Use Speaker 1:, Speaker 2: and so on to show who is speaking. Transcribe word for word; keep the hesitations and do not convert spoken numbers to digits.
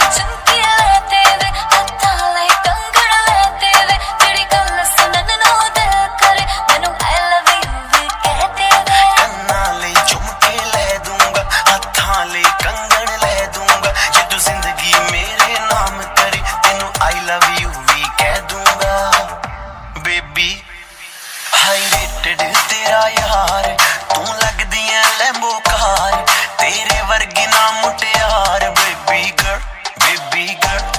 Speaker 1: तेरा यार तू लगदी है लैम्बो कार तेरे वर्गी ना मुटियार बेबी गर्ल बेबी गर्ल